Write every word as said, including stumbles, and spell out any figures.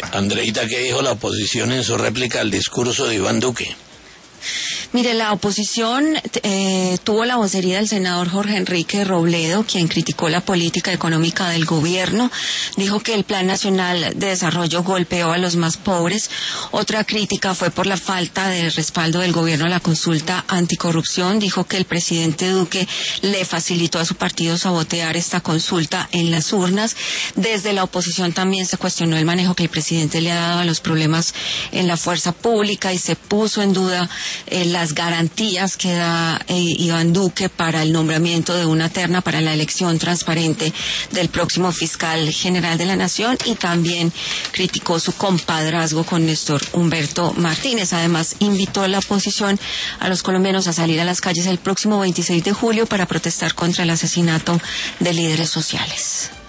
Andreita, ¿qué dijo la oposición en su réplica al discurso de Iván Duque? Mire, la oposición eh, tuvo la vocería del senador Jorge Enrique Robledo, quien criticó la política económica del gobierno. Dijo que el Plan Nacional de Desarrollo golpeó a los más pobres. Otra crítica fue por la falta de respaldo del gobierno a la consulta anticorrupción. Dijo que el presidente Duque le facilitó a su partido sabotear esta consulta en las urnas. Desde la oposición también se cuestionó el manejo que el presidente le ha dado a los problemas en la fuerza pública y se puso en duda eh, la las garantías que da eh, Iván Duque para el nombramiento de una terna para la elección transparente del próximo fiscal general de la Nación, y también criticó su compadrazgo con Néstor Humberto Martínez. Además, invitó a la oposición a los colombianos a salir a las calles el próximo veintiséis de julio para protestar contra el asesinato de líderes sociales.